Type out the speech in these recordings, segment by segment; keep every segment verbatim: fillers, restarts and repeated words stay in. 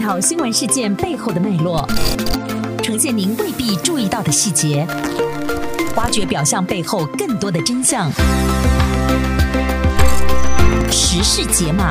讨新闻事件背后的脉络，呈现您未必注意到的细节，挖掘表象背后更多的真相。时事解码。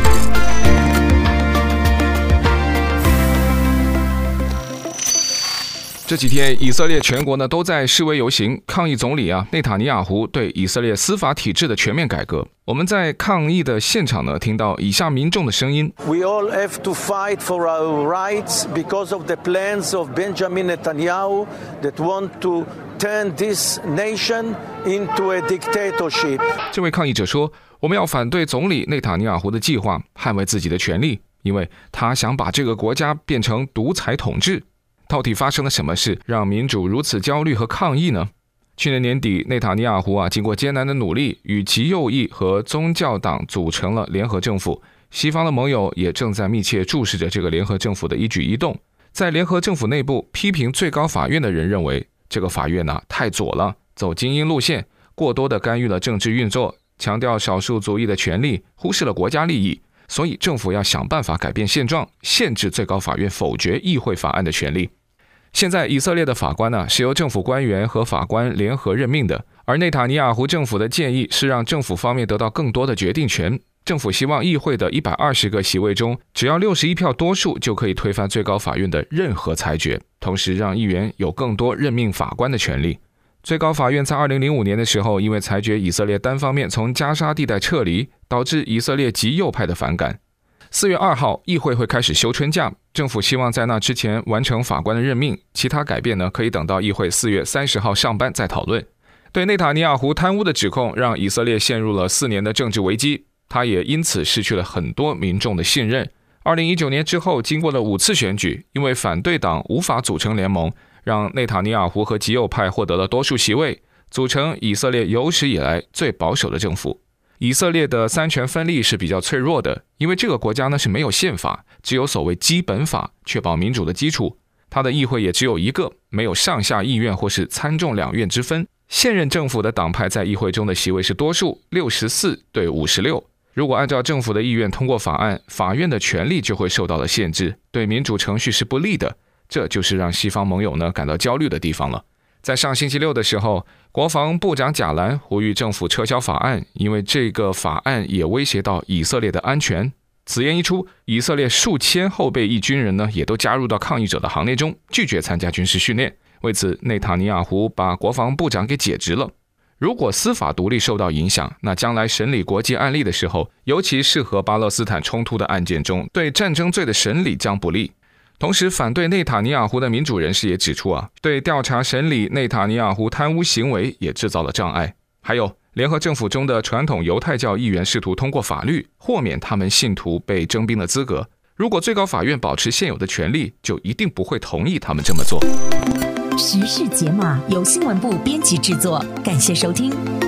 这几天以色列全国呢都在示威游行，抗议总理啊内塔尼亚胡对以色列司法体制的全面改革。我们在抗议的现场呢听到以下民众的声音 We all have to fight for our rights because of the plans of Benjamin Netanyahu that want to turn this nation into a dictatorship. 这位抗议者说，我们要反对总理内塔尼亚胡的计划，捍卫自己的权利，因为他想把这个国家变成独裁统治。到底发生了什么事让民主如此焦虑和抗议呢？去年年底，内塔尼亚胡啊经过艰难的努力，与极右翼和宗教党组成了联合政府。西方的盟友也正在密切注视着这个联合政府的一举一动。在联合政府内部，批评最高法院的人认为，这个法院呢、啊、太左了，走精英路线，过多的干预了政治运作，强调少数族裔的权利，忽视了国家利益。所以政府要想办法改变现状，限制最高法院否决议会法案的权利。现在以色列的法官呢、啊、是由政府官员和法官联合任命的，而内塔尼亚胡政府的建议是让政府方面得到更多的决定权。政府希望议会的一百二十个席位中，只要六十一票多数就可以推翻最高法院的任何裁决，同时让议员有更多任命法官的权利。最高法院在二零零五年的时候，因为裁决以色列单方面从加沙地带撤离，导致以色列极右派的反感。四月二号，议会会开始休春假，政府希望在那之前完成法官的任命，其他改变呢，可以等到议会四月三十号上班再讨论。对内塔尼亚胡贪污的指控，让以色列陷入了四年的政治危机，他也因此失去了很多民众的信任。二零一九年之后，经过了五次选举，因为反对党无法组成联盟，让内塔尼亚胡和极右派获得了多数席位，组成以色列有史以来最保守的政府。以色列的三权分立是比较脆弱的，因为这个国家呢是没有宪法，只有所谓基本法，确保民主的基础。它的议会也只有一个，没有上下议院或是参众两院之分。现任政府的党派在议会中的席位是多数，六十四对五十六。如果按照政府的意愿通过法案，法院的权力就会受到了限制，对民主程序是不利的。这就是让西方盟友呢感到焦虑的地方了。在上星期六的时候，国防部长贾兰呼吁政府撤销法案，因为这个法案也威胁到以色列的安全。此言一出，以色列数千后备役军人呢也都加入到抗议者的行列中，拒绝参加军事训练。为此，内塔尼亚胡把国防部长给解职了。如果司法独立受到影响，那将来审理国际案例的时候，尤其是和巴勒斯坦冲突的案件中，对战争罪的审理将不利。同时，反对内塔尼亚胡的民主人士也指出啊，对调查审理内塔尼亚胡贪污行为也制造了障碍。还有，联合政府中的传统犹太教议员试图通过法律豁免他们信徒被征兵的资格。如果最高法院保持现有的权利，就一定不会同意他们这么做。 时事解码由新闻部编辑制作，感谢收听。